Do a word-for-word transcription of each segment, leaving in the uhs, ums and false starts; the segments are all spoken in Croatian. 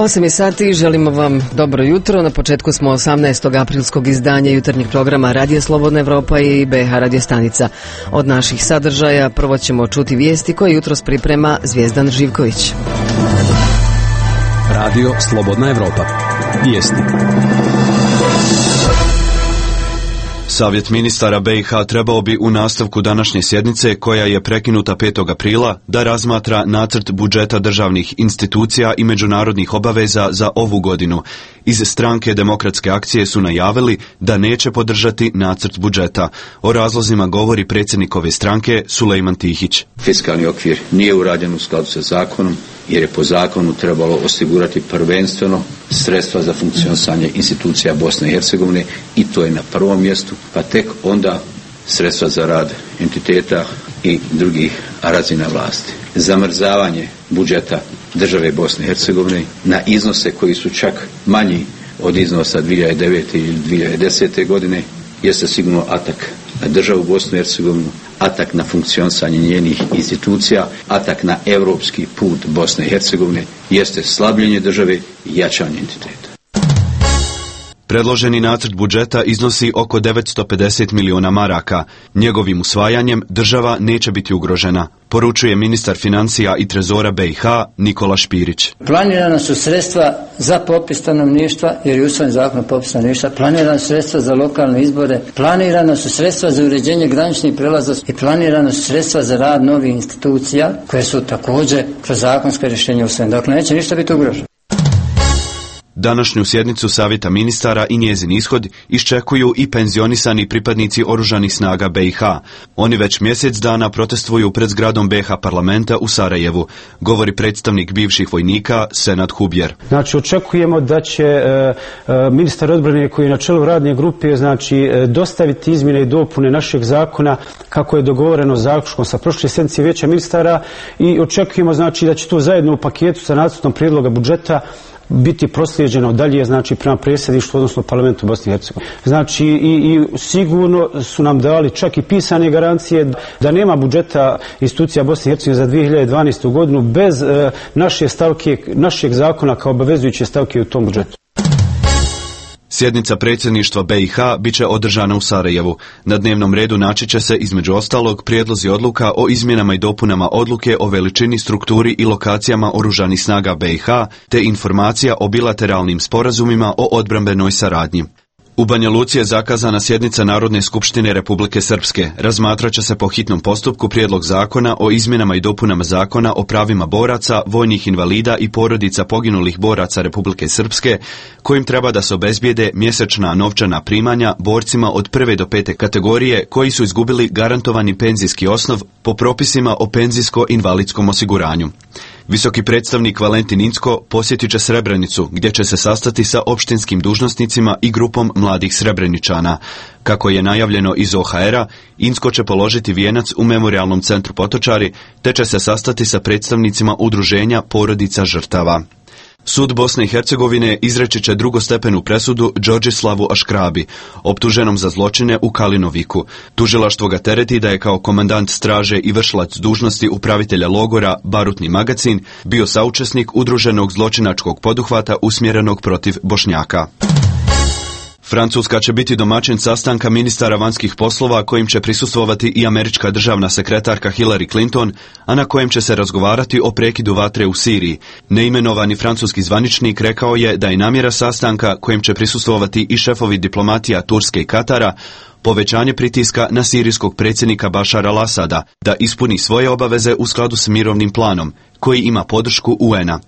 osam je sati, želimo vam dobro jutro. Na početku smo osamnaestog aprilskog izdanja jutarnjeg programa Radija Slobodna Evropa i B H Radio stanica. Od naših sadržaja prvo ćemo čuti vijesti koje jutros priprema Zvijezdan Živković. Radio Slobodna Evropa. Vijesti. Savjet ministara B i H trebao bi u nastavku današnje sjednice, koja je prekinuta petog aprila, da razmatra nacrt budžeta državnih institucija i međunarodnih obaveza za ovu godinu. Iz stranke Demokratske akcije su najavili da neće podržati nacrt budžeta. O razlozima govori predsjednik ove stranke Sulejman Tihić. Fiskalni okvir nije urađen u skladu sa zakonom, jer je po zakonu trebalo osigurati prvenstveno sredstva za funkcionisanje institucija Bosne i Hercegovine i to je na prvom mjestu, pa tek onda sredstva za rad entiteta i drugih razina vlasti. Zamrzavanje budžeta države Bosne i Hercegovine na iznose koji su čak manji od iznosa dvije hiljade devete ili dvije hiljade desete. godine jeste sigurno atak na državu Bosnu i Hercegovinu, atak na funkcionisanje njenih institucija, atak na europski put Bosne i Hercegovine, jeste slabljenje države i jačanje entiteta. Predloženi nacrt budžeta iznosi oko devetsto pedeset miliona maraka. Njegovim usvajanjem država neće biti ugrožena, poručuje ministar financija i trezora B i H Nikola Špirić. Planirana su sredstva za popis stanovništva, jer je usvojen zakon o popisu stanovništva, planirana su sredstva za lokalne izbore, planirana su sredstva za uređenje graničnih prelaza i planirana su sredstva za rad novih institucija, koje su također kroz zakonske rješenje usvojene. Dakle, neće ništa biti ugroženo. Današnju sjednicu Savjeta ministara i njezin ishod iščekuju i penzionisani pripadnici oružanih snaga B i H. Oni već mjesec dana protestuju pred zgradom B H parlamenta u Sarajevu, govori predstavnik bivših vojnika Senad Hubjer. Znači, očekujemo da će e, e, ministar odbrane, koji je na čelu radne grupe, znači e, dostaviti izmjene i dopune našeg zakona kako je dogovoreno zaključkom sa prošle sjednice Vijeća ministara i očekujemo, znači, da će to zajedno u paketu sa nacrtom prijedloga budžeta biti proslijeđeno dalje, znači, prema predsjedništvu, odnosno parlamentu Bosne i Hercegovine. Znači, i, i sigurno su nam dali čak i pisane garancije da nema budžeta institucija Bosne i Hercegovine za dvije hiljade dvanaestu. godinu bez e, naše stavke, našeg zakona kao obavezujuće stavke u tom budžetu. Sjednica predsjedništva B i H bit će održana u Sarajevu. Na dnevnom redu naći će se, između ostalog, prijedlozi odluka o izmjenama i dopunama odluke o veličini, strukturi i lokacijama oružanih snaga B i H, te informacija o bilateralnim sporazumima o odbrambenoj saradnji. U Banja Luci je zakazana sjednica Narodne skupštine Republike Srpske. Razmatrat će se po hitnom postupku prijedlog zakona o izmjenama i dopunama zakona o pravima boraca, vojnih invalida i porodica poginulih boraca Republike Srpske, kojim treba da se obezbijede mjesečna novčana primanja borcima od prve do pete kategorije koji su izgubili garantovani penzijski osnov po propisima o penzijsko-invalidskom osiguranju. Visoki predstavnik Valentin Incko posjetit će Srebrenicu, gdje će se sastati sa opštinskim dužnosnicima i grupom mladih Srebreničana. Kako je najavljeno iz O H R-a, Incko će položiti vijenac u Memorijalnom centru Potočari, te će se sastati sa predstavnicima udruženja porodica žrtava. Sud Bosne i Hercegovine izreći će drugostepenu presudu Đorđislavu Aškrabi, optuženom za zločine u Kalinoviku. Tužilaštvo ga tereti da je kao komandant straže i vršilac dužnosti upravitelja logora Barutni Magacin bio saučesnik udruženog zločinačkog poduhvata usmjerenog protiv Bošnjaka. Francuska će biti domaćin sastanka ministara vanjskih poslova, kojim će prisustvovati i američka državna sekretarka Hillary Clinton, a na kojem će se razgovarati o prekidu vatre u Siriji. Neimenovani francuski zvaničnik rekao je da je namjera sastanka, kojim će prisustvovati i šefovi diplomatija Turske i Katara, povećanje pritiska na sirijskog predsjednika Bašara al-Asada da ispuni svoje obaveze u skladu s mirovnim planom, koji ima podršku U N-a.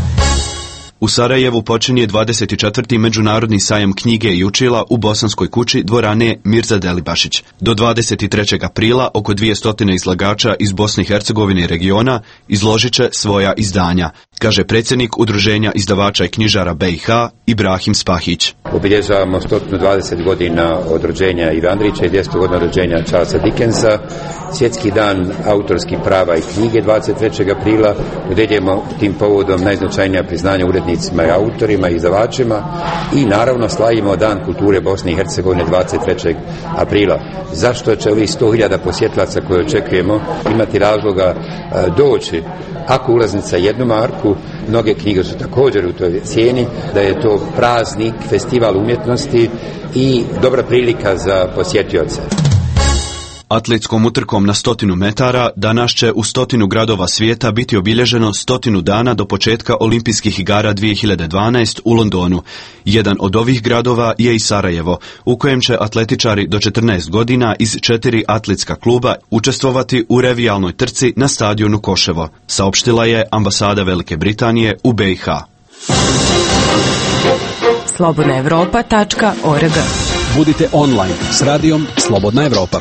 U Sarajevu počinje dvadeset četvrti međunarodni sajam knjige i učila u Bosanskoj kući dvorane Mirza Delibašić. Do dvadeset trećeg aprila oko dvjesto izlagača iz Bosne i Hercegovine i regiona izložit će svoja izdanja, kaže predsjednik Udruženja izdavača i knjižara B i H Ibrahim Spahić. Obilježavamo sto dvadeset godina od rođenja Ive Andrića i dvjesto godina rođenja Charlesa Dickensa, Svjetski dan autorskih prava i knjige dvadeset trećeg aprila, dodjeljujemo tim povodom najznačajnija priznanja urednicima i autorima i izdavačima i naravno slavimo Dan kulture Bosne i Hercegovine dvadeset trećeg aprila. Zašto će ovih sto hiljada posjetlaca koje očekujemo imati razloga doći? Ako ulaznica jednu marku, Njujorku. Mnoge knjige su također u toj cijeni, da je to praznik, festival umjetnosti i dobra prilika za posjetioce. Atletskom utrkom na stotinu metara danas će u stotinu gradova svijeta biti obilježeno stotinu dana do početka olimpijskih igara dvije hiljade dvanaeste u Londonu. Jedan od ovih gradova je i Sarajevo, u kojem će atletičari do četrnaest godina iz četiri atletska kluba učestvovati u revijalnoj trci na stadionu Koševo, saopštila je ambasada Velike Britanije u B i H. slobodna evropa tačka org. Budite online s radijom Slobodna Evropa.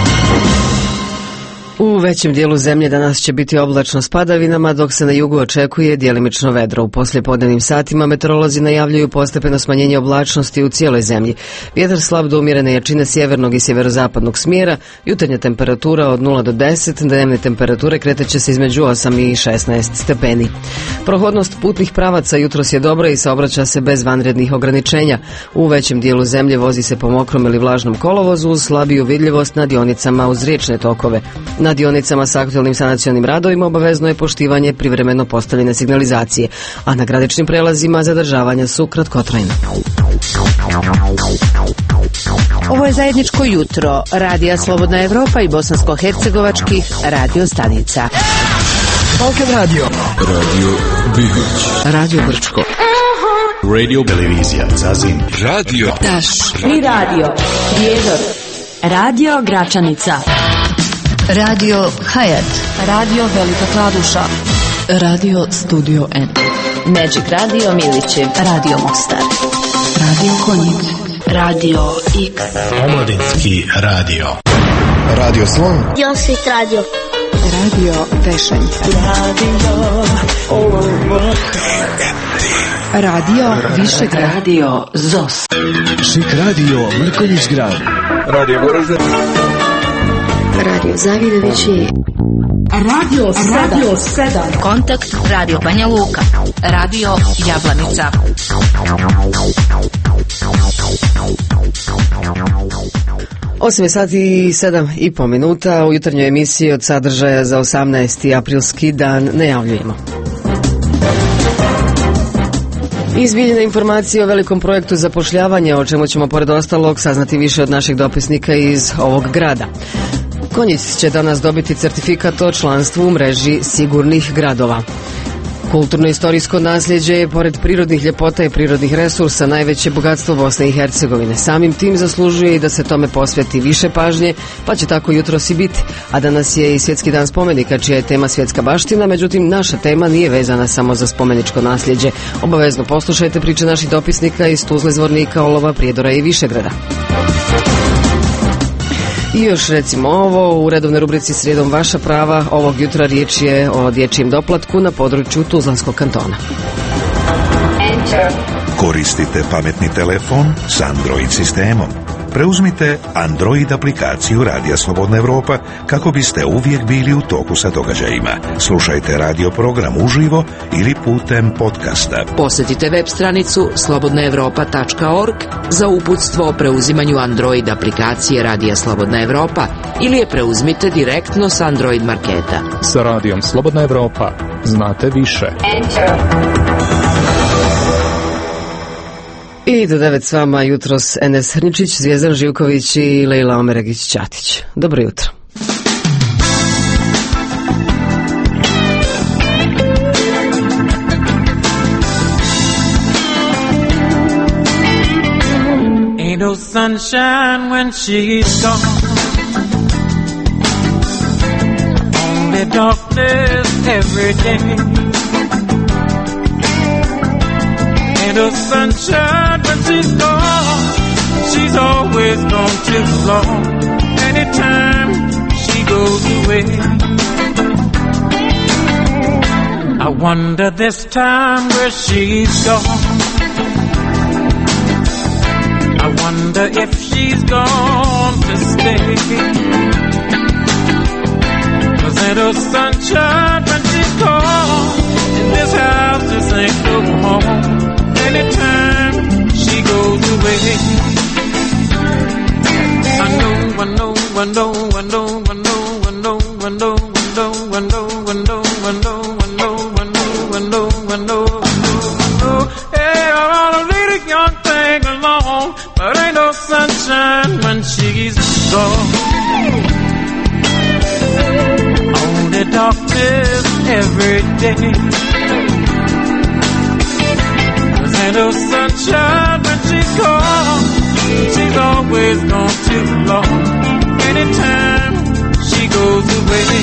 U većem dijelu zemlje danas će biti oblačno s padavinama, dok se na jugu očekuje djelimično vedro. U poslijepodnevnim satima meteorolozi najavljuju postepeno smanjenje oblačnosti u cijeloj zemlji. Vjetar slab do umjerene jačine sjevernog i sjeverozapadnog smjera, jutarnja temperatura od nula do deset, dnevne temperature kreteće se između osam i šesnaest stepeni. Prohodnost putnih pravaca jutros je dobra i saobraća se bez vanrednih ograničenja. U većem dijelu zemlje vozi se po mokrom ili vlažnom kolovozu uz slabiju vidljivost na dionicama uz riječne tokove. Na dionicama s aktualnim sanacionim radovima obavezno je poštivanje privremeno postavljene signalizacije, a na graničnim prelazima zadržavanja su kratkotrajna. Ovo je zajedničko jutro Radija Slobodna Evropa i bosansko-hercegovačkih radio stanica. Balkan Radio. Radio Bihoć. Radio Brčko. Radio Televizija Zazin. Radio Taš. I radio Prijedor. Radio Gračanica. Radio Hayat. Radio Velika Kladuša. Radio Studio N. Magic Radio Milićev. Radio Mostar. Radio Konjic. Radio X. Omladinski radio. Radio Slon. Josip Radio. Radio Tešanj. Radio Višegrad. Radio Zos. Šik Radio Mrkonjić Grad. Radio Goražde. Radio Zavidovići. Radio Radio sedam. Kontakt Radio Banja Luka. Radio Jablanica. osam sati i sedam i po minuta u jutarnjoj emisiji od sadržaja za osamnaesti aprilski dan najavljujemo. Izbiljene informacije o velikom projektu zapošljavanja, o čemu ćemo pored ostalog saznati više od naših dopisnika iz ovog grada. Konjic će danas dobiti certifikat o članstvu u mreži sigurnih gradova. Kulturno-istorijsko nasljeđe je, pored prirodnih ljepota i prirodnih resursa, najveće bogatstvo Bosne i Hercegovine. Samim tim zaslužuje i da se tome posveti više pažnje, pa će tako jutros i biti. A danas je i Svjetski dan spomenika, čija je tema svjetska baština, međutim naša tema nije vezana samo za spomeničko nasljeđe. Obavezno poslušajte priče naših dopisnika iz Tuzle, Zvornika, Olova, Prijedora i Višegrada. I još recimo ovo, u redovnoj rubrici Srijedom vaša prava, ovog jutra riječ je o dječjem doplatku na području Tuzlanskog kantona. Koristite pametni telefon s Android sistemom. Preuzmite Android aplikaciju Radija Slobodna Evropa kako biste uvijek bili u toku sa događajima. Slušajte radio program uživo ili putem podcasta. Posjetite web stranicu slobodna evropa tačka org za uputstvo o preuzimanju Android aplikacije Radija Slobodna Evropa ili je preuzmite direktno s Android marketa. Sa Radijom Slobodna Evropa znate više. I do devet s vama jutros Enes Hrničić, Zvijezdan Živković i Lejla Omeregić-Ćatić. Dobro jutro. Ain't no sunshine when she's gone. Only darkness every day. No sunshine when she's gone. She's always gone too long. Anytime she goes away, I wonder this time where she's gone. I wonder if she's gone to stay. 'Cause ain't no sunshine when she's gone. And this house just ain't no home. Anytime she goes away, I know, I know, I know, I know, I know, I know, I know, I know, I know, I know, I know, I know, I know, I know. but ain't no sunshine when she's gone. Only darkness every day. Cause ain't no sunshine when she's gone. She's always gone too long. Anytime she goes away.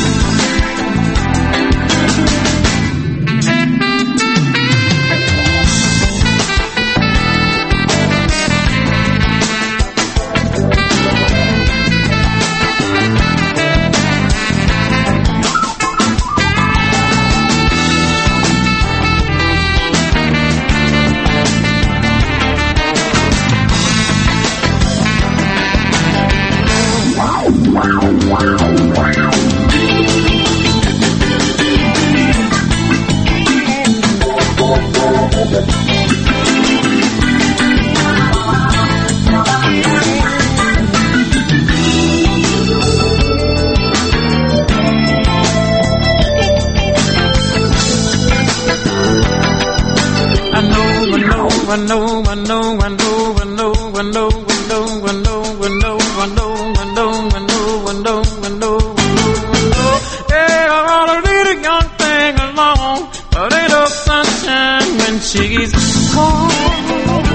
I know, I know, I know, I know, I know, I know, I know, I know, I know, I know, I know, I know, I know, I know. Hey, I want to lead a young thing along, but ain't no sunshine when she's gone.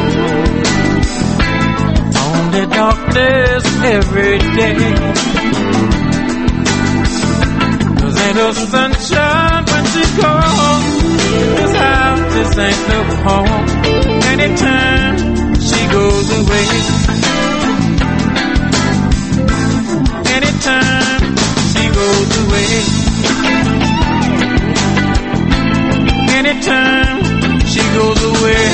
Only darkness every day. Cause ain't no sunshine when she's gone. This house, this ain't no home. Anytime she goes away. Anytime she goes away. Anytime she goes away.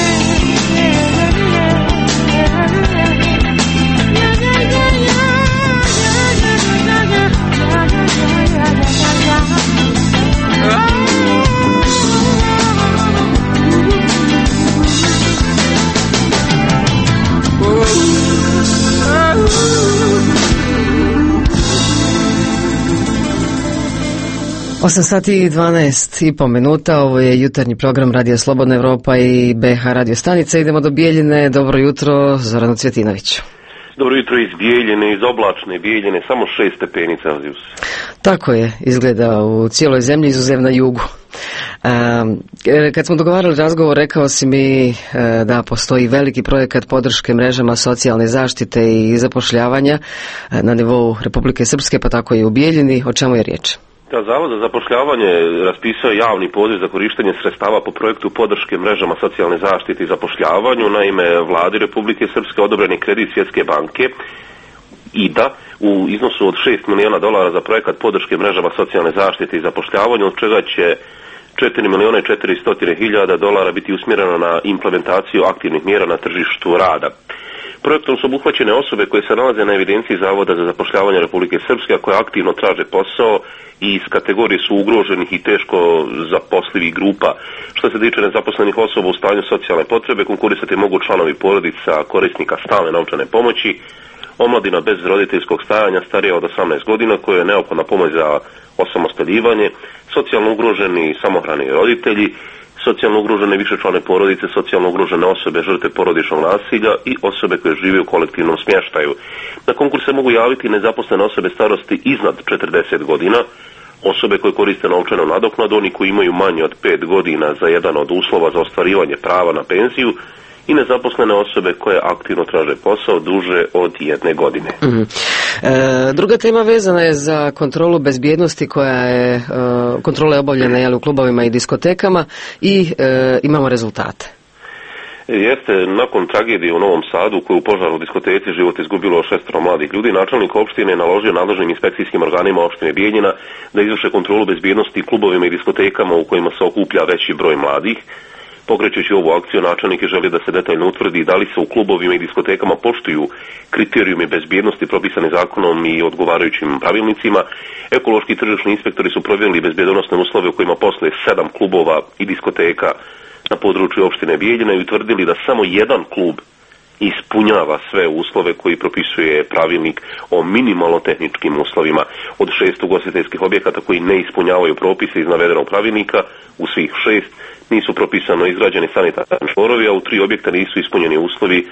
osam sati i dvanaest i po minuta, ovo je jutarnji program Radija Slobodna Evropa i B H radio stanica. Idemo do Bijeljine. Dobro jutro, Zoranu Cvjetinoviću. Dobro jutro iz Bijeljine, iz oblačne Bijeljine, samo šest stepeni Celzijus. Tako je, izgleda u cijeloj zemlji, izuzev na jugu. Um, kad smo dogovarali razgovor, rekao si mi uh, da postoji veliki projekat podrške mrežama socijalne zaštite i zapošljavanja uh, na nivou Republike Srpske, pa tako i u Bijeljini. O čemu je riječ? Da, Zavod za zapošljavanje raspisao je javni poziv za korištenje sredstava po projektu podrške mrežama socijalne zaštite i zapošljavanju. Naime, vladi Republike Srpske odobren je kredit Svjetske banke I D A u iznosu od šest milijuna dolara za projekat podrške mrežama socijalne zaštite i zapošljavanju, od čega će četiri milijuna i četiristo hiljada dolara biti usmjereno na implementaciju aktivnih mjera na tržištu rada. Projektom su obuhvaćene osobe koje se nalaze na evidenciji Zavoda za zapošljavanje Republike Srpske, a koje aktivno traže posao i iz kategorije su ugroženih i teško zaposlivih grupa. Što se tiče nezaposlenih osoba u stanju socijalne potrebe, konkurisati mogu članovi porodica korisnika stalne novčane pomoći, omladina bez roditeljskog stajanja starija od osamnaest godina koje je neophodna pomoć za osamostaljivanje, socijalno ugroženi samohrani roditelji, socijalno ugrožene višečlane porodice, socijalno ugrožene osobe žrtve porodičnog nasilja i osobe koje žive u kolektivnom smještaju. Na konkurs se mogu javiti nezaposlene osobe starosti iznad četrdeset godina, osobe koje koriste novčanu nadoknadu, oni koji imaju manje od pet godina za jedan od uslova za ostvarivanje prava na penziju i nezaposlene osobe koje aktivno traže posao duže od jedne godine. Mm-hmm. E, druga tema vezana je za kontrolu bezbjednosti koja je, e, kontrola je obavljena jel, u klubovima i diskotekama i e, imamo rezultate. Jeste, nakon tragedije u Novom Sadu koju u požaru u diskoteci život izgubilo šestero mladih ljudi, načelnik opštine je naložio nadležnim inspekcijskim organima opštine Bijeljina da izvrše kontrolu bezbjednosti klubovima i diskotekama u kojima se okuplja veći broj mladih. Pokrećući ovu akciju, načelnik je želi da se detaljno utvrdi da li se u klubovima i diskotekama poštuju kriterijumi bezbjednosti propisani zakonom i odgovarajućim pravilnicima. Ekološki i tržišni inspektori su provjerili bezbjednosne uslove u kojima posluje sedam klubova i diskoteka na području opštine Bijeljina i utvrdili da samo jedan klub ispunjava sve uslove koji propisuje pravilnik o minimalno tehničkim uslovima. Od šest ugostiteljskih objekata koji ne ispunjavaju propise iz navedenog pravilnika, u svih šest nisu propisano izgrađeni sanitarni čvorovi, a u tri objekta nisu ispunjeni uslovi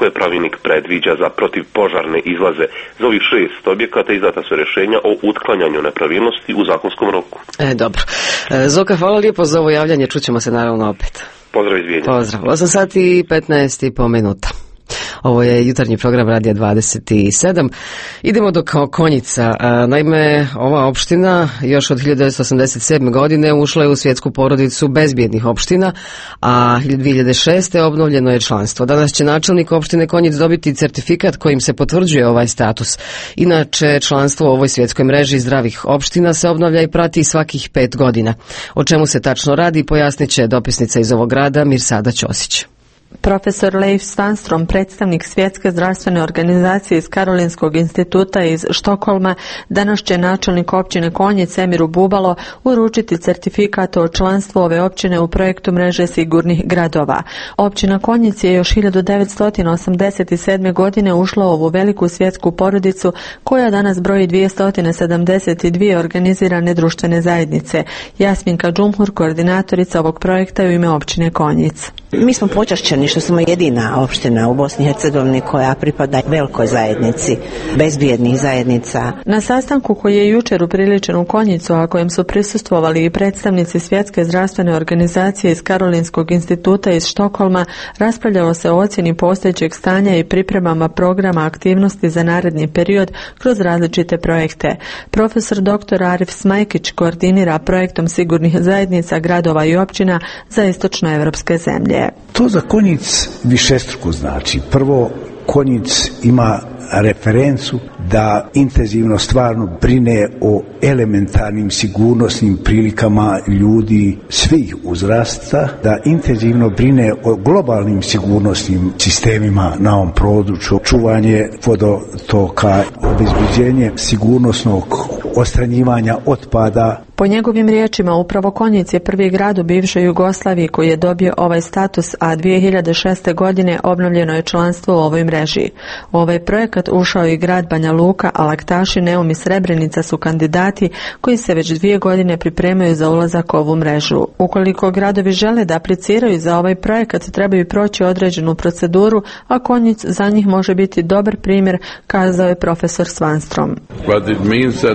koje pravilnik predviđa za protivpožarne izlaze. Za ovih šest objekata izdata su rješenja o utklanjanju nepravilnosti u zakonskom roku. E, dobro. E, Zoka, hvala lijepo za ovo javljanje, čućemo se naravno opet. Pozdrav iz Vijenja. Pozdrav. osam sati i petnaest i po minuta. Ovo je jutarnji program Radija dvadeset sedam. Idemo do Konjica. Naime, ova opština još od hiljadu devetsto osamdeset sedme. godine ušla je u svjetsku porodicu bezbjednih opština, a dvije hiljade šeste. obnovljeno je članstvo. Danas će načelnik opštine Konjic dobiti certifikat kojim se potvrđuje ovaj status. Inače, članstvo u ovoj svjetskoj mreži zdravih opština se obnavlja i prati svakih pet godina. O čemu se tačno radi, pojasnit će dopisnica iz ovog grada Mirsada Ćosić. Profesor Leif Svanstrom, predstavnik Svjetske zdravstvene organizacije iz Karolinskog instituta iz Štokholma, danas će načelnik općine Konjic Emiru Bubalo uručiti certifikat o članstvu ove općine u projektu mreže sigurnih gradova. Općina Konjic je još hiljadu devetsto osamdeset sedme. godine ušla u ovu veliku svjetsku porodicu koja danas broji dvjesto sedamdeset dvije organizirane društvene zajednice. Jasminka Džumhur, koordinatorica ovog projekta u ime općine Konjic. Mi smo počašćeni što smo jedina opština u Bosni i Hercegovini koja pripada velikoj zajednici, bezbjednih zajednica. Na sastanku koji je jučer upriličen u Konjicu, a kojem su prisustvovali i predstavnici Svjetske zdravstvene organizacije iz Karolinskog instituta iz Štokholma, raspravljalo se o ocjeni postojećeg stanja i pripremama programa aktivnosti za naredni period kroz različite projekte. Profesor doktor Arif Smajkić koordinira projektom sigurnih zajednica gradova i općina za istočnoevropske zemlje. To za Konjic višestruko znači. Prvo, Konjic ima referencu da intenzivno stvarno brine o elementarnim sigurnosnim prilikama ljudi svih uzrasta, da intenzivno brine o globalnim sigurnosnim sistemima na ovom području, čuvanje vodotoka, obezbeđenje sigurnosnog odstranjivanja otpada. Po njegovim riječima, upravo Konjic je prvi grad u bivšoj Jugoslaviji koji je dobio ovaj status, a dvije hiljade šeste. godine obnovljeno je članstvo u ovoj mreži. U ovaj projekat ušao i grad Banja Luka, a Laktaši, Neum i Srebrenica su kandidati koji se već dvije godine pripremaju za ulazak u ovu mrežu. Ukoliko gradovi žele da apliciraju za ovaj projekat, trebaju proći određenu proceduru, a Konjic za njih može biti dobar primjer, kazao je profesor Svanstrom. But it means that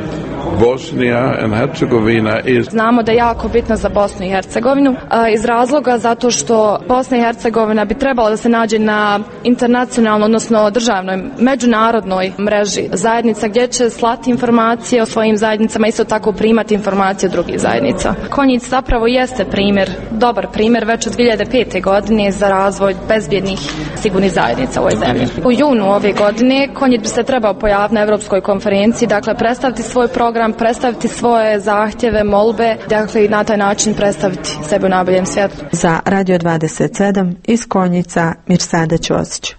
Bosnia and Herzegovina is... Znamo da je jako bitno za Bosnu i Hercegovinu iz razloga zato što Bosna i Hercegovina bi trebala da se nađe na internacionalnoj, odnosno državnoj, međunarodnoj mreži zajednica gdje će slati informacije o svojim zajednicama, isto tako primati informacije od drugih zajednica. Konjic zapravo jeste primjer, dobar primjer već od dvije hiljade pete. godine za razvoj bezbjednih sigurnih zajednica u ovoj zemlji. U junu ove godine Konjic bi se trebao pojaviti na Evropskoj konferenciji, dakle predstaviti svoj program, predstaviti svoje zahtjeve, molbe, dakle i na taj način predstaviti sebe u najboljem svjetlu. Za Radio dvadeset sedam iz Konjica Mirsada Ćosić.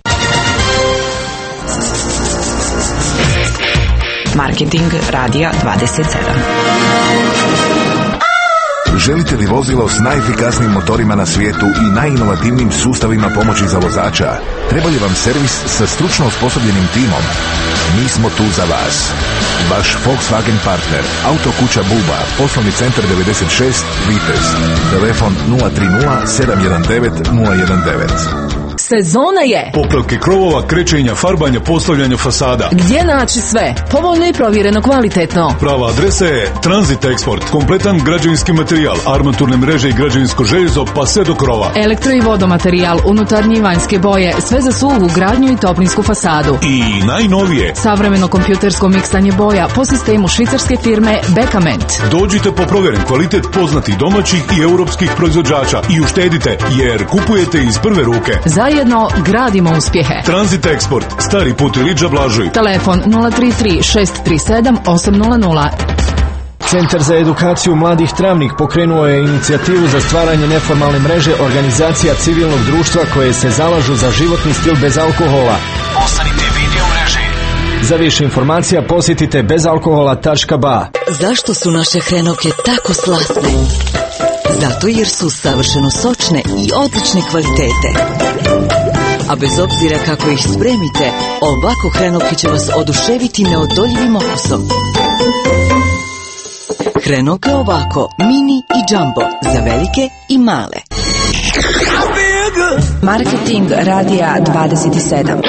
Marketing Radija dvadeset sedam. Želite li vozilo s najefikasnijim motorima na svijetu i najinovativnijim sustavima pomoći za vozača? Treba li vam servis sa stručno osposobljenim timom? Mi smo tu za vas. Vaš Volkswagen partner, Autokuća Buba, poslovni centar devedeset šest Vitez. Telefon nula tri nula sedam jedan devet nula jedan devet. Sezona je popravke krovova, krečenja, farbanja, postavljanja fasada. Gdje naći sve? Povoljno i provjereno kvalitetno. Prava adresa je Transit Export. Kompletan građevinski materijal, armaturne mreže i građevinsko željezo pa sve do krova. Elektro i vodomaterijal, unutarnje i vanjske boje, sve za suhu gradnju i toplinsku fasadu. I najnovije, savremeno kompjutersko miksanje boja po sistemu švicarske firme Bekament. Dođite po provjeren kvalitet poznatih domaćih i europskih proizvođača i uštedite jer kupujete iz prve ruke. Zajedno gradimo uspjehe. Transit Export, Stari put Ilidža Blažuj. Telefon nula tri tri šest tri sedam osam nula nula. Centar za edukaciju mladih Travnik pokrenuo je inicijativu za stvaranje neformalne mreže organizacija civilnog društva koje se zalažu za životni stil bez alkohola. Ostanite video mreži. Za više informacija posjetite bezalkohola tačka ba. Zašto su naše hrenovke tako slatne? Zato jer su savršeno sočne i odlične kvalitete. A bez obzira kako ih spremite, ovako hrenovke će vas oduševiti neodoljivim okusom. Hrenovke ovako, mini i jumbo, za velike i male. Marketing radija dvadeset sedam.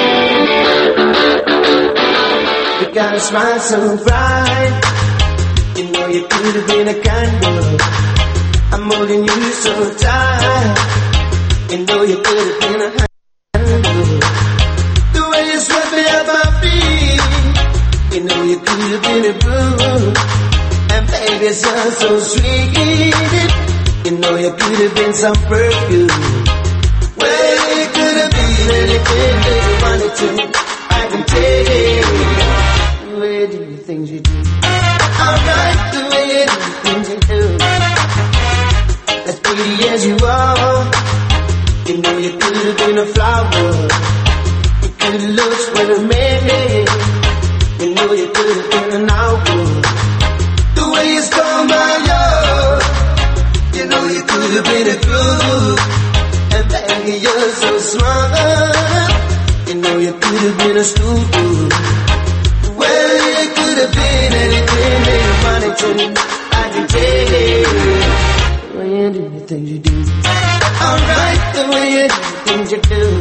You got a smile so bright, you know you could have been a candle. I'm holding you so tight, you know you could have been a handle. The way you swept me off my feet, you know you could have been a blue. And baby, it sounds so sweet, you know you could have been some perfume. Well, you could have been anything that you wanted to, I can take it. The way you do the things you do, alright, the way you do the things you do. As pretty as you are, you know you could have been a flower. You could have looked for a minute, you know you could have been an hour. The way you stole my love, you know you could have been a groove. And baby, you're so smart, you know you could have been a stool. Well, you could have been anything that you wanted to, I can take it. The way you do the things you do, alright, the way you do the things you do.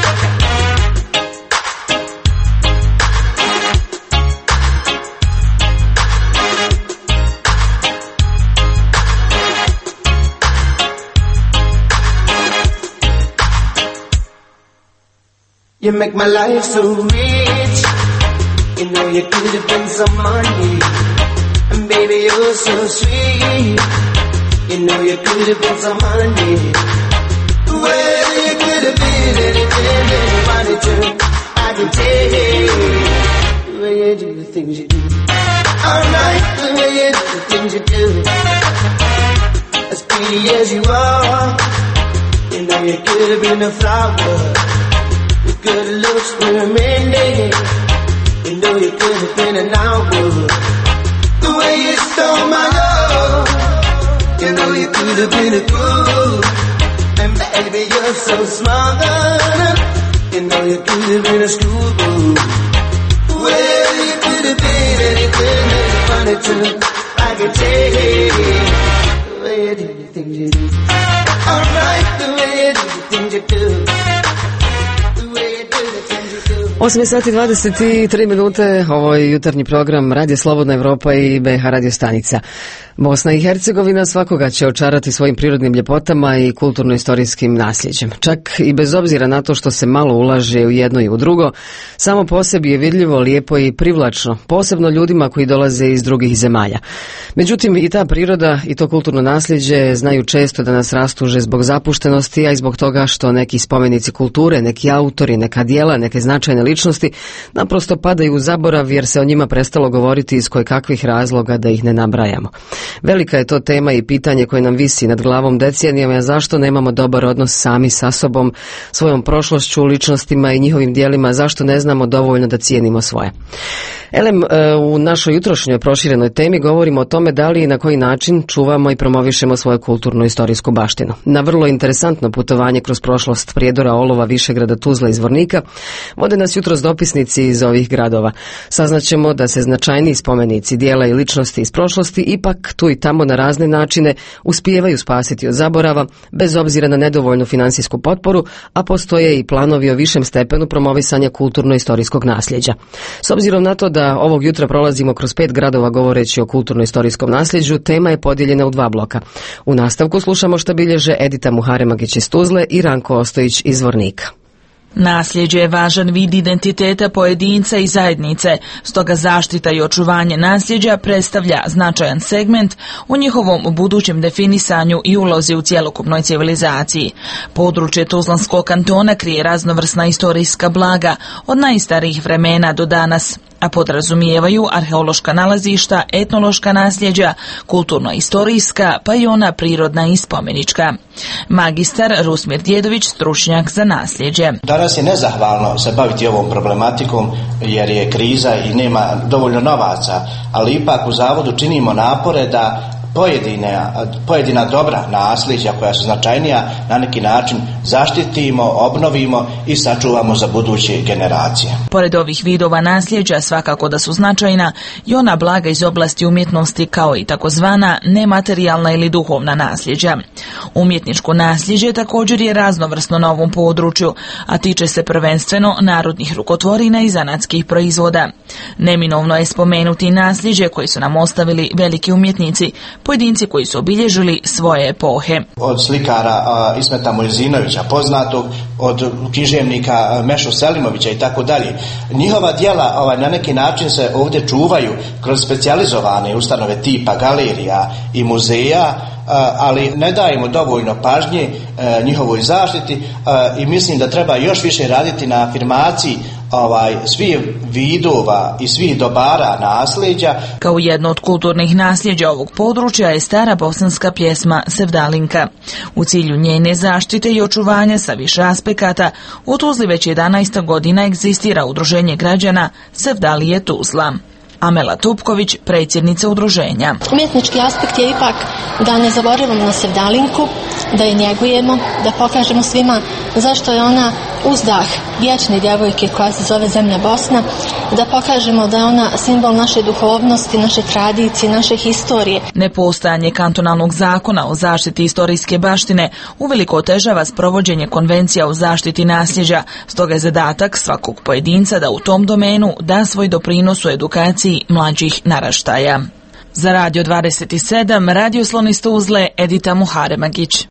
You make my life so rich, you know you could have been some money. And baby, you're so sweet, you know you could have been some honey. Well, you could have been anything that you wanted to, I can take it. The way you do the things you do, alright, the way you do the things you do. As pretty as you are, you know you could have been a flower. You could have looked for a minute, you know you could have been an hour. The way you stole my love, you know you could have been a groove. And baby, you're so smart, you know you could have been a schoolboy. Well, you could have been anything that you wanted to, I can take it. The way you do the things you do, alright, the way you do the things you do. osam sati dvadeset tri minute, ovo je jutarnji program Radio Slobodna Evropa i B H radio stanica. Bosna i Hercegovina svakoga će očarati svojim prirodnim ljepotama i kulturno-istorijskim nasljeđem. Čak i bez obzira na to što se malo ulaže u jedno i u drugo, samo po sebi je vidljivo, lijepo i privlačno, posebno ljudima koji dolaze iz drugih zemalja. Međutim, i ta priroda i to kulturno nasljeđe znaju često da nas rastuže zbog zapuštenosti, a i zbog toga što neki spomenici kulture, neki autori, neka djela, neke značajne ličnosti naprosto padaju u zaborav jer se o njima prestalo govoriti iz kojekakvih razloga da ih ne nabrajamo. Velika je to tema i pitanje koje nam visi nad glavom decenijama, zašto nemamo dobar odnos sami sa sobom, svojom prošlošću, ličnostima i njihovim djelima, zašto ne znamo dovoljno da cijenimo svoje. Elem, u našoj jutrošnjoj proširenoj temi govorimo o tome da li i na koji način čuvamo i promovišemo svoju kulturno-istorijsku baštinu. Na vrlo interesantno putovanje kroz prošlost Prijedora, Olova, Višegrada, Tuzla i Zvornika vode nas jutros dopisnici iz ovih gradova. Saznaćemo da se značajniji spomenici, djela i ličnosti iz prošlosti ipak tu i tamo na razne načine uspijevaju spasiti od zaborava, bez obzira na nedovoljnu financijsku potporu, a postoje i planovi o višem stepenu promovisanja kulturno-istorijskog nasljeđa. S obzirom na to da ovog jutra prolazimo kroz pet gradova govoreći o kulturno-istorijskom nasljeđu, tema je podijeljena u dva bloka. U nastavku slušamo šta bilježe Edita Muharemagić iz Tuzle i Ranko Ostojić iz Zvornika. Nasljeđe je važan vid identiteta pojedinca i zajednice, stoga zaštita i očuvanje nasljeđa predstavlja značajan segment u njihovom budućem definisanju i ulozi u cjelokupnoj civilizaciji. Područje Tuzlanskog kantona krije raznovrsna istorijska blaga od najstarijih vremena do danas, a podrazumijevaju arheološka nalazišta, etnološka nasljeđa, kulturno-istorijska, pa i ona prirodna i spomenička. Magistar Rusmir Djedović, stručnjak za nasljeđe. Danas je nezahvalno se baviti ovom problematikom jer je kriza i nema dovoljno novaca, ali ipak u zavodu činimo napore da pojedine, pojedina dobra nasljeđa koja su značajnija na neki način zaštitimo, obnovimo i sačuvamo za buduće generacije. Pored ovih vidova nasljeđa svakako da su značajna i ona blaga iz oblasti umjetnosti kao i takozvana nematerijalna ili duhovna nasljeđa. Umjetničko nasljeđe također je raznovrsno na ovom području, a tiče se prvenstveno narodnih rukotvorina i zanatskih proizvoda. Neminovno je spomenuti nasljeđe koje su nam ostavili veliki umjetnici, pojedinci koji su obilježili svoje epohe. Od slikara uh, Ismeta Mojzinovića, poznatog, od književnika uh, Mešu Selimovića i tako dalje. Njihova djela ovaj, na neki način se ovdje čuvaju kroz specijalizovane ustanove tipa galerija i muzeja, Uh, ali ne dajemo dovoljno pažnje uh, njihovoj zaštiti uh, i mislim da treba još više raditi na afirmaciji ovaj, svih vidova i svih dobara nasljeđa. Kao jedno od kulturnih nasljeđa ovog područja je stara bosanska pjesma Sevdalinka. U cilju njene zaštite i očuvanja sa više aspekata, u Tuzli već jedanaesta godina egzistira udruženje građana Sevdalije Tuzla. Amela Tupković, predsjednica udruženja. Umjetnički aspekt je ipak da ne zaboravimo na Sevdalinku, da je njegujemo, da pokažemo svima zašto je ona uzdah vječne djevojke koja se zove zemlja Bosna, da pokažemo da je ona simbol naše duhovnosti, naše tradicije, naše historije. Nepostojanje kantonalnog zakona o zaštiti istorijske baštine uveliko otežava sprovođenje konvencija o zaštiti nasljeđa, stoga je zadatak svakog pojedinca da u tom domenu da svoj doprinos u edukaciji mlađih naraštaja. Za Radio dvadeset sedam, radio Slon Tuzle, Edita Muharemagić.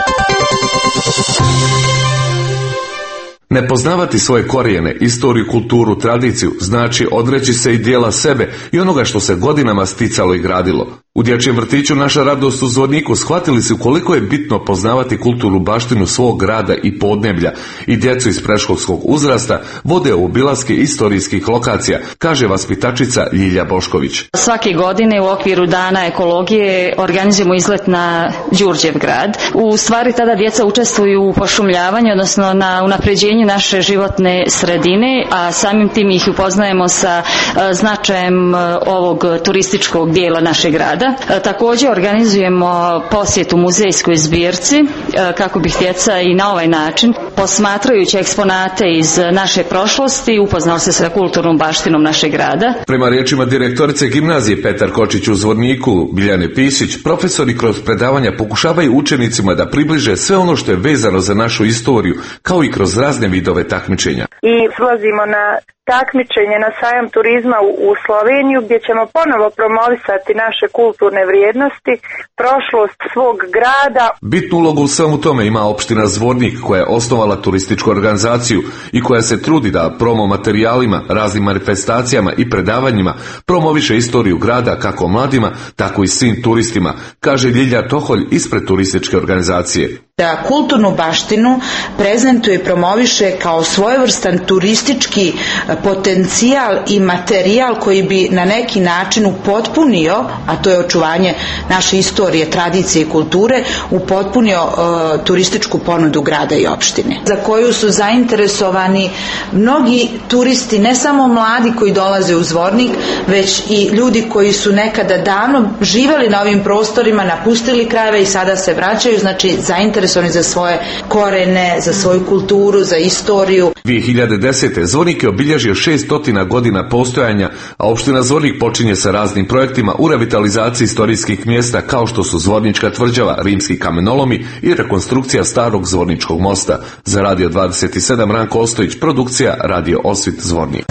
Ne poznavati svoje korijene, istoriju, kulturu, tradiciju znači odreći se i dijela sebe i onoga što se godinama sticalo i gradilo. U dječjem vrtiću Naša radost u Zvorniku shvatili su koliko je bitno poznavati kulturnu baštinu svog grada i podneblja i djecu iz predškolskog uzrasta vode u obilaske istorijskih lokacija, kaže vaspitačica Ljilja Bošković. Svake godine u okviru Dana ekologije organizujemo izlet na Đurđev grad. U stvari tada djeca učestvuju u pošumljavanju, odnosno na unapređenju naše životne sredine, a samim tim ih upoznajemo sa značajem ovog turističkog dijela našeg grada. Također organizujemo posjetu muzejskoj zbirci kako bi djeca i na ovaj način, posmatrajući eksponate iz naše prošlosti, upoznali se sa kulturnom baštinom našeg grada. Prema riječima direktorice gimnazije Petar Kočić u Zvorniku, Biljane Pisić, profesori kroz predavanja pokušavaju učenicima da približe sve ono što je vezano za našu istoriju, kao i kroz razne vidove takmičenja. I slazimo na takmičenje na sajam turizma u, u Sloveniju, gdje ćemo ponovo promovisati naše kulturne vrijednosti, prošlost svog grada. Bitnu ulogu u svemu tome ima opština Zvornik, koja je osnovala turističku organizaciju i koja se trudi da promo materijalima, raznim manifestacijama i predavanjima promoviše istoriju grada kako mladima, tako i svim turistima, kaže Ljilja Toholj ispred turističke organizacije. Da kulturnu baštinu prezentuje i promoviše kao svojevrstan turistički potencijal i materijal koji bi na neki način upotpunio, a to je očuvanje naše istorije, tradicije i kulture, upotpunio uh, turističku ponudu grada i opštine, za koju su zainteresovani mnogi turisti, ne samo mladi koji dolaze u Zvornik, već i ljudi koji su nekada davno živjeli na ovim prostorima, napustili krajeve i sada se vraćaju, znači zainteresovani za svoje korene, za svoju kulturu, za istoriju. dvije hiljade desete. Zvornik je obilježio šeststotina godina postojanja, a opština Zvornik počinje sa raznim projektima u revitalizaciji istorijskih mjesta kao što su Zvornička tvrđava, rimski kamenolomi i rekonstrukcija starog Zvorničkog mosta. Za Radio dvadeset sedam Ranko Ostojić, produkcija Radio Osvit Zvornik.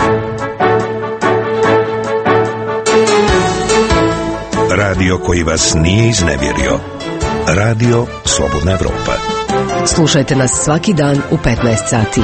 Radio koji vas nije iznevjerio. Radio Slobodna Evropa. Slušajte nas svaki dan u petnaest sati.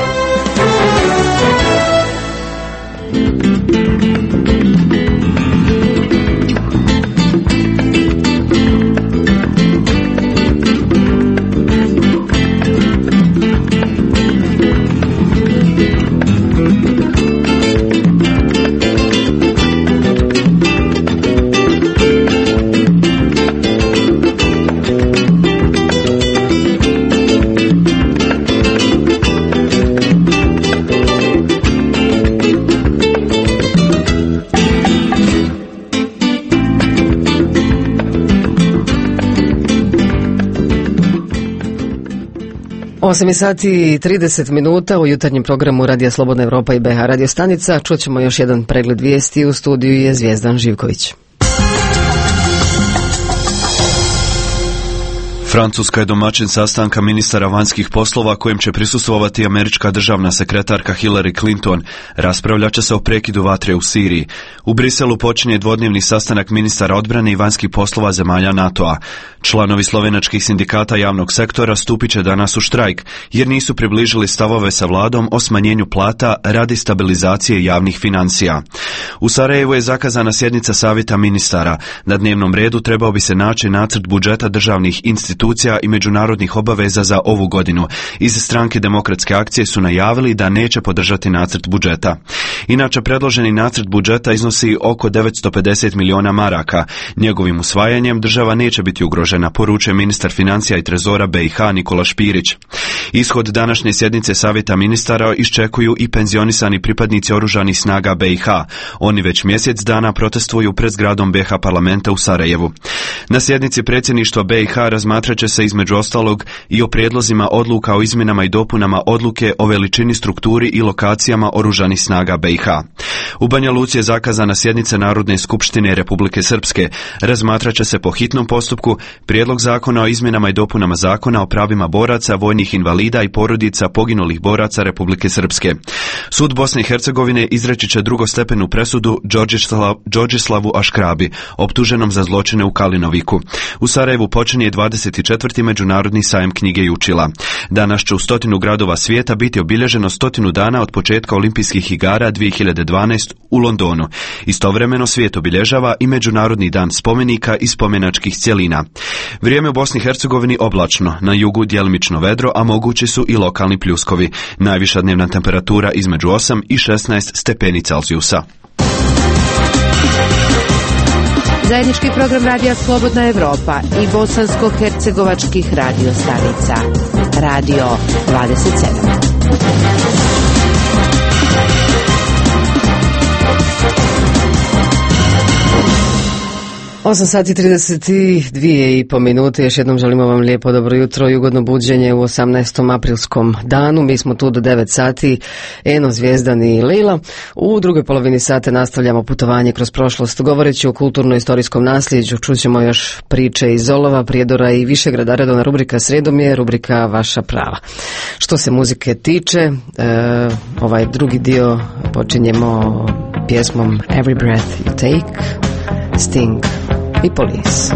osam sati i trideset minuta u jutarnjem programu Radija Slobodna Evropa i B H Radio stanica. Čućemo još jedan pregled vijesti. U studiju je Zvijezdan Živković. Francuska je domaćin sastanka ministara vanjskih poslova kojem će prisustvovati američka državna sekretarka Hillary Clinton. Raspravljat će se o prekidu vatre u Siriji. U Briselu počinje dvodnevni sastanak ministara odbrane i vanjskih poslova zemalja NATO-a. Članovi slovenačkih sindikata javnog sektora stupit će danas u štrajk, jer nisu približili stavove sa vladom o smanjenju plata radi stabilizacije javnih financija. U Sarajevu je zakazana sjednica savjeta ministara. Na dnevnom redu trebao bi se naći nacrt budžeta državnih institucija i međunarodnih obaveza za ovu godinu. Iz stranke Demokratske akcije su najavili da neće podržati nacrt budžeta. Inače, predloženi nacrt budžeta iznosi oko devetsto pedeset miliona maraka. Njegovim usvajanjem država neće biti ugrožena, poručuje ministar financija i trezora B i H Nikola Špirić. Ishod današnje sjednice savjeta ministara iščekuju i penzionisani pripadnici oružanih snaga B i H. Oni već mjesec dana protestuju pred zgradom B i H parlamenta u Sarajevu. Na sjednici predsjedništva B i H razmatrat će se između ostalog i o prijedlozima odluka o izmjenama i dopunama odluke o veličini, strukturi i lokacijama oružanih snaga B i H. U Banja Luci je zakazana sjednica Narodne skupštine Republike Srpske. Razmatrat će se po hitnom postupku prijedlog zakona o izmjenama i dopunama zakona o pravima boraca, vojnih invalida i porodica poginulih boraca Republike Srpske. Sud Bosne i Hercegovine izreći će drugostepenu presudu Đorđislav, Đorđislavu Aškrabi, optuženom za zločine u Kalinoviku. U Sarajevu počinje dvadeset četvrti međunarodni sajam knjige i učila. Danas će u stotinu gradova svijeta biti obilježeno stotinu dana od početka olimpijskih igara dvije hiljade dvanaeste u Londonu. Istovremeno svijet obilježava i Međunarodni dan spomenika i spomenačkih cjelina. Vrijeme u Bosni i Hercegovini oblačno, na jugu djelimično vedro, a mogući su i lokalni pljuskovi. Najviša dnevna temperatura između osam i šesnaest stepeni Celzijusa. Zajednički program Radija Slobodna Evropa i bosansko-hercegovačkih radio stanica. Radio dvadeset sedam. osam sati trideset dvije i po minute. Još jednom želimo vam lijepo dobro jutro i ugodno buđenje u osamnaestom aprilskom danu. Mi smo tu do devet sati, Eno, Zvijezdan i Lila. U drugoj polovini sata nastavljamo putovanje kroz prošlost. Govoreći o kulturno-istorijskom nasljeđu, čućemo još priče iz Olova, Prijedora i Višegrada. Redovna rubrika sredom je rubrika Vaša prava. Što se muzike tiče, e, ovaj drugi dio počinjemo pjesmom Every Breath You Take, Sting i Police.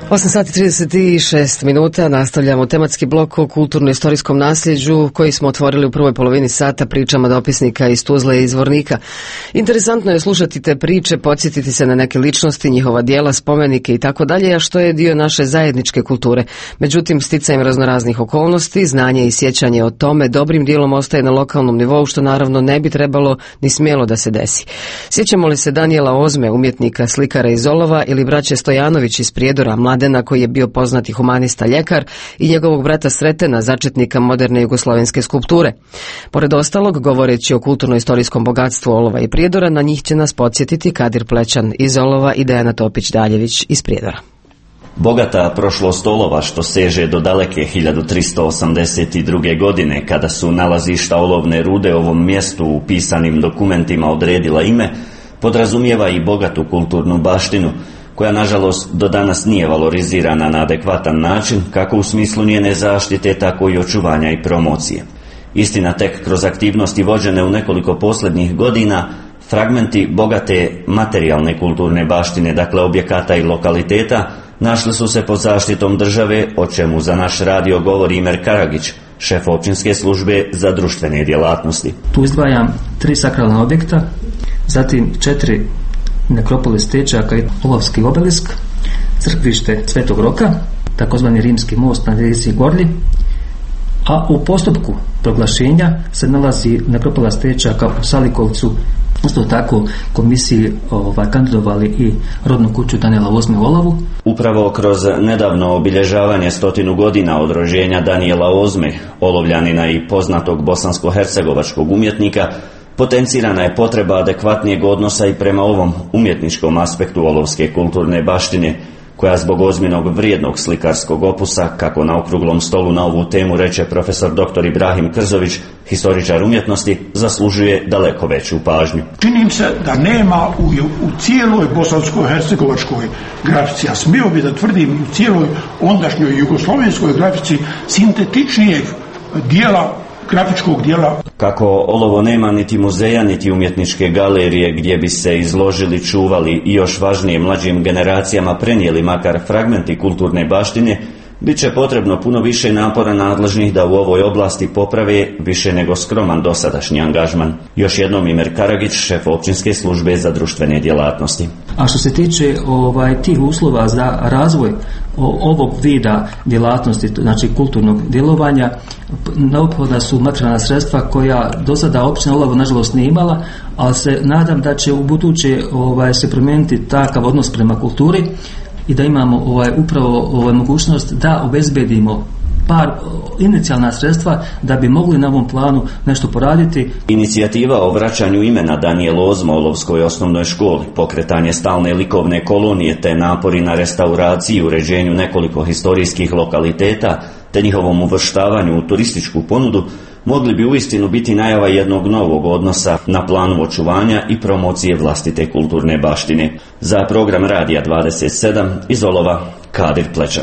osam sati trideset šest minuta, nastavljamo tematski blok o kulturno-istorijskom nasljeđu koji smo otvorili u prvoj polovini sata pričama dopisnika iz Tuzle i Zvornika. Interesantno je slušati te priče, podsjetiti se na neke ličnosti, njihova dijela, spomenike i tako dalje, a što je dio naše zajedničke kulture. Međutim, sticajem raznoraznih okolnosti, znanje i sjećanje o tome dobrim dijelom ostaje na lokalnom nivou, što naravno ne bi trebalo ni smjelo da se desi. Sjećamo li se Danijela Ozme, umjetnika, slikara iz Olova, ili braće Stojanović iz Prijedora, Mladena koji je bio poznati humanista ljekar i njegovog brata Sretena, začetnika moderne jugoslovenske skulpture. Pored ostalog, govoreći o kulturno-istorijskom bogatstvu Olova i Prijedora, na njih će nas podsjetiti Kadir Plećan iz Olova i Dejana Topić-Daljević iz Prijedora. Bogata prošlost Olova, što seže do daleke hiljadu tristo osamdeset druge. godine, kada su nalazišta olovne rude ovom mjestu u pisanim dokumentima odredila ime, podrazumijeva i bogatu kulturnu baštinu, koja nažalost do danas nije valorizirana na adekvatan način, kako u smislu njene zaštite, tako i očuvanja i promocije. Istina, tek kroz aktivnosti vođene u nekoliko posljednjih godina, fragmenti bogate materijalne kulturne baštine, dakle objekata i lokaliteta, našli su se pod zaštitom države, o čemu za naš radio govori Imer Karagić, šef općinske službe za društvene djelatnosti. Tu izdvajam tri sakralna objekta, zatim četiri nekropole stečaka i Olovski obelisk, crkvište Svetog Roka, takozvani rimski most na rijeci Gorlji, a u postupku proglašenja se nalazi nekropola stečaka u Salikovcu. Isto tako komisiji ovaj, kandidovali i rodnu kuću Danijela Ozme u Olovu. Upravo kroz nedavno obilježavanje stotinu godina od rođenja Danijela Ozme, Olovljanina i poznatog bosansko-hercegovačkog umjetnika, potencirana je potreba adekvatnijeg odnosa i prema ovom umjetničkom aspektu olovske kulturne baštine, koja zbog ozbiljnog vrijednog slikarskog opusa, kako na okruglom stolu na ovu temu reče profesor doktor Ibrahim Krzović, historičar umjetnosti, zaslužuje daleko veću pažnju. Činim se da nema u, u cijeloj bosansko-hercegovačkoj grafici, a smio bi da tvrdim u cijeloj ondašnjoj jugoslovenskoj grafici, sintetičnijeg dijela, grafičkog dijela. Kako Olovo nema niti muzeja, niti umjetničke galerije gdje bi se izložili, čuvali i još važnije mlađim generacijama prenijeli makar fragmenti kulturne baštine, bit će potrebno puno više napora nadležnih da u ovoj oblasti poprave više nego skroman dosadašnji angažman. Još jednom Imer Karagić, šef općinske službe za društvene djelatnosti. A što se tiče ovaj, tih uslova za razvoj ovog vida djelatnosti, znači kulturnog djelovanja, neophodna su materijalna sredstva koja do sada općina Olovo nažalost nije imala, ali se nadam da će u buduće ovaj, se promijeniti takav odnos prema kulturi i da imamo ovaj, upravo ovaj, mogućnost da obezbedimo par inicijalna sredstva da bi mogli na ovom planu nešto poraditi. Inicijativa o vraćanju imena Danijelu Ozme Olovskoj osnovnoj školi, pokretanje stalne likovne kolonije te napori na restauraciji i uređenju nekoliko historijskih lokaliteta te njihovom uvrštavanju u turističku ponudu mogli bi uistinu biti najava jednog novog odnosa na planu očuvanja i promocije vlastite kulturne baštine. Za program Radija dvadeset sedam iz Olova, Kadir Plećan.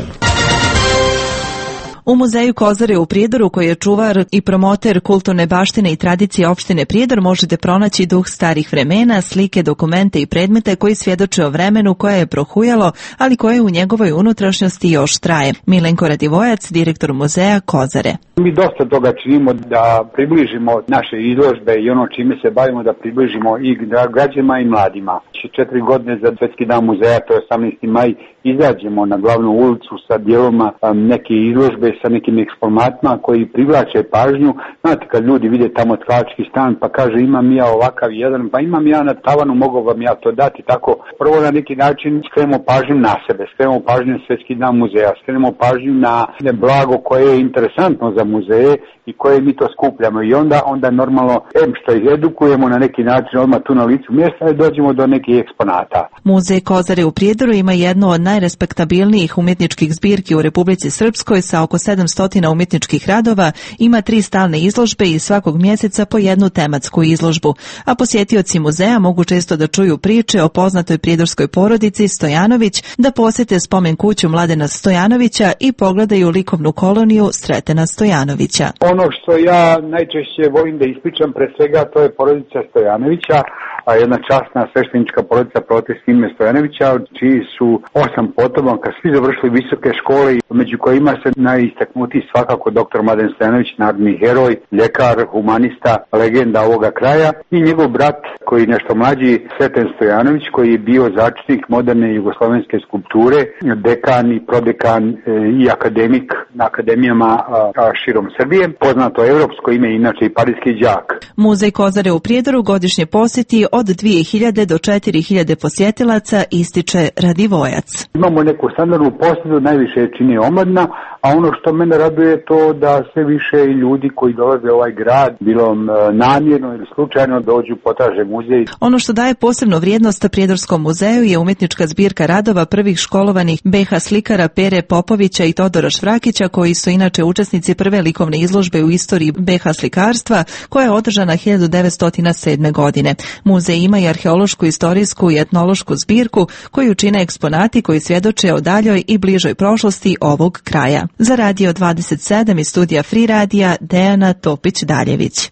U muzeju Kozare u Prijedoru, koji je čuvar i promoter kulturne baštine i tradicije opštine Prijedor, možete pronaći duh starih vremena, slike, dokumente i predmete koji svjedoče o vremenu koje je prohujalo, ali koje u njegovoj unutrašnjosti još traje. Milenko Radivojac, direktor muzeja Kozare. Mi dosta toga činimo da približimo naše izložbe i ono čime se bavimo da približimo i građanima i mladima. Četiri godine za Svjetski dan muzeja, to je osamnaesti maj, izađemo na glavnu ulicu sa dijeloma neke izložbe sa nekim eksponatima koji privlače pažnju. Znate, kad ljudi vide tamo tkalački stan pa kaže imam ja ovakav jedan, pa imam ja na tavanu, mogu vam ja to dati. Tako prvo na neki način skrenemo pažnju na sebe, skrenemo pažnju na Svjetski dan muzeja, skrenemo pažnju na blago koje je interesantno za muzeje i koje mi to skupljamo i onda onda normalno em što ih edukujemo na neki način odmah tu na licu mjesta i dođemo do nekih eksponata. Muzej Kozare u Prijedoru ima jednu od najrespektabilnijih umjetničkih zbirki u Republici Srpskoj sa oko sedamsto umjetničkih radova, ima tri stalne izložbe i svakog mjeseca po jednu tematsku izložbu, a posjetioci muzeja mogu često da čuju priče o poznatoj prijedorskoj porodici Stojanović, da posjete spomen kuću Mladena Stojanovića i pogledaju likovnu koloniju Sretena Stojanovića. Ono što ja najčešće volim da ispričam pre svega, to je porodica Stojanovića. a jedna časna sveštenička porodica Prote Sime Stojanovića, čiji su osam potomaka svi završili visoke škole, među kojima se najistaknutiji svakako doktor Mladen Stojanović, narodni heroj, ljekar, humanista, legenda ovoga kraja, i njegov brat koji je nešto mlađi, Sreten Stojanović, koji je bio začetnik moderne jugoslovenske skulpture, dekan i prodekan i akademik na akademijama širom Srbije. Poznato evropsko ime, inače i parijski đak. Muzej Kozare u Prijedoru godišnje posjeti od dvije hiljade do četiri hiljade posjetilaca, ističe Radivojac. Imamo neku standardnu posjetu, najviše čini omladna, a ono što mene raduje je to da sve više ljudi koji dolaze u ovaj grad, bilo namjerno ili slučajno, dođu, potraže muzej. Ono što daje posebnu vrijednost Prijedorskom muzeju je umjetnička zbirka radova prvih školovanih B H slikara Pere Popovića i Todora Švrakića, koji su inače učesnici prve likovne izložbe u istoriji B H slikarstva, koja je održana hiljadu devetsto sedme. godine. Muzej ima i arheološku, istorijsku i etnološku zbirku koju čine eksponati koji svjedoče o daljoj i bližoj prošlosti ovog kraja. Za Radio dvadeset sedam iz studija Free Radija, Dejana Topić-Daljević.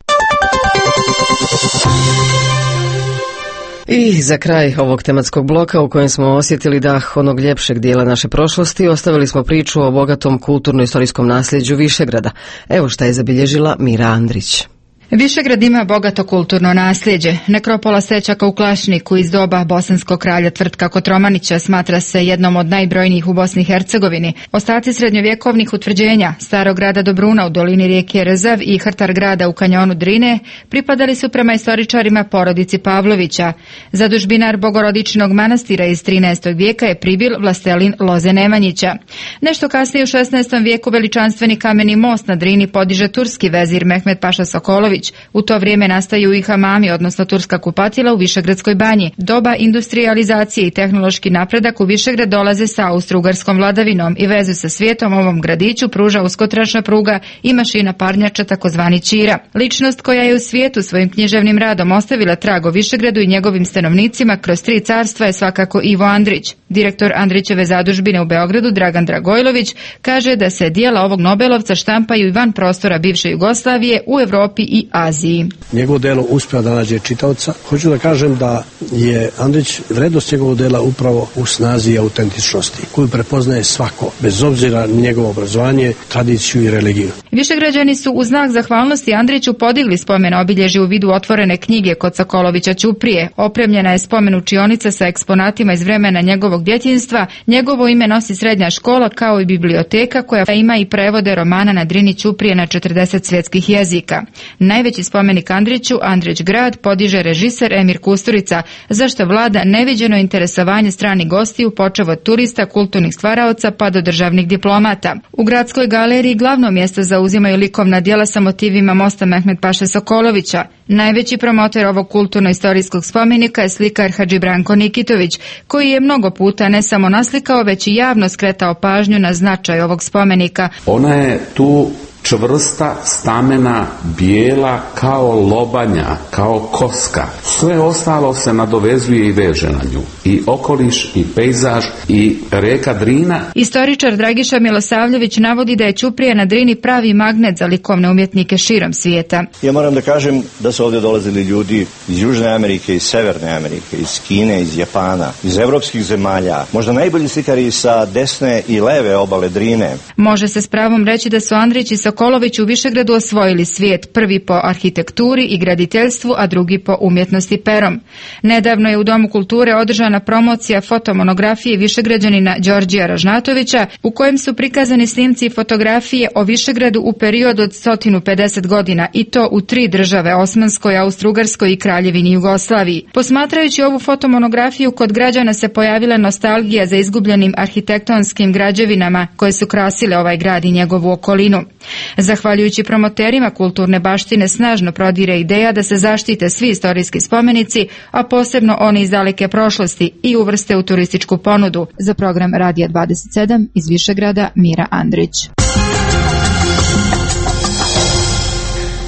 I za kraj ovog tematskog bloka u kojem smo osjetili dah onog ljepšeg dijela naše prošlosti, ostavili smo priču o bogatom kulturno-istorijskom nasljeđu Višegrada. Evo šta je zabilježila Mira Andrić. Višegrad ima bogato kulturno nasljeđe. Nekropola Sećaka u Klašniku iz doba bosanskog kralja Tvrtka Kotromanića smatra se jednom od najbrojnijih u Bosni i Hercegovini. Ostaci srednjovjekovnih utvrđenja, starog grada Dobruna u dolini rijeke Rzav i Hrtar grada u kanjonu Drine pripadali su prema istoričarima porodici Pavlovića. Zadužbinar Bogorodičinog manastira iz trinaestog vijeka je pribil vlastelin Loze Nemanjića. Nešto kasnije u šesnaestom vijeku veličanstveni kameni most na Drini podiže turski vezir Mehmed Paša Sokolović. U to vrijeme nastaju i hamami, odnosno turska kupatila u Višegradskoj banji. Doba industrializacije i tehnološki napredak u Višegrad dolaze sa austrougarskom vladavinom i vezu sa svijetom ovom gradiću pruža uskotračna pruga i mašina parnjača, takozvani Ćira. Ličnost koja je u svijetu svojim književnim radom ostavila trag o Višegradu i njegovim stanovnicima kroz tri carstva je svakako Ivo Andrić. Direktor Andrićeve zadužbine u Beogradu, Dragan Dragojlović, kaže da se dijela ovog Nobelovca štampaju i van prostora bivše Jugoslavije, u Europi i Aziji. Njegovo delo uspio da nađe čitaoca. Hoću da kažem da je Andrić vrednost njegovog dela upravo u snazi i autentičnosti, koju prepoznaje svako, bez obzira na njegovo obrazovanje, tradiciju i religiju. Višegrađani su u znak zahvalnosti Andriću podigli spomen obilježje u vidu otvorene knjige kod Sokolovića ćuprije. Opremljena je spomen učionica sa eksponatima iz vremena njegovog djetinjstva. Njegovo ime nosi srednja škola kao i biblioteka koja ima i prevode romana na Drini ćuprije na četrdeset svjetskih jezika. Najveći spomenik Andriću, Andrić grad, podiže režiser Emir Kusturica, zašto vlada neviđeno interesovanje stranih gostiju, počev od turista, kulturnih stvaraoca pa do državnih diplomata. U gradskoj galeriji glavno mjesto zauzimaju likovna djela sa motivima mosta Mehmed Paše Sokolovića. Najveći promoter ovog kulturno-istorijskog spomenika je slikar Hadži Branko Nikitović, koji je mnogo puta ne samo naslikao, već i javno skretao pažnju na značaj ovog spomenika. Ona je tu čvrsta, stamena, bijela, kao lobanja, kao koska. Sve ostalo se nadovezuje i veže na nju. I okoliš, i pejzaž, i reka Drina. Istoričar Dragiša Milosavljević navodi da je ćuprija na Drini pravi magnet za likovne umjetnike širom svijeta. Ja moram da kažem da su ovdje dolazili ljudi iz Južne Amerike, iz Severne Amerike, iz Kine, iz Japana, iz evropskih zemalja. Možda najbolji slikari sa desne i leve obale Drine. Može se s pravom reći da su Andrić i Sokolović u Višegradu osvojili svijet, prvi po arhitekturi i graditeljstvu, a drugi po umjetnosti perom. Nedavno je u Domu kulture održana promocija fotomonografije Višegrađanina Đorđija Ražnatovića, u kojem su prikazani snimci i fotografije o Višegradu u periodu od sto pedeset godina, i to u tri države, Osmanskoj, Austrougarskoj i Kraljevini Jugoslaviji. Posmatrajući ovu fotomonografiju, kod građana se pojavila nostalgija za izgubljenim arhitektonskim građevinama koje su krasile ovaj grad i njegovu okolinu. Zahvaljujući promoterima kulturne baštine snažno prodire ideja da se zaštite svi istorijski spomenici, a posebno oni iz daleke prošlosti, i uvrste u turističku ponudu. Za program Radija dvadeset sedam iz Višegrada, Mira Andrić.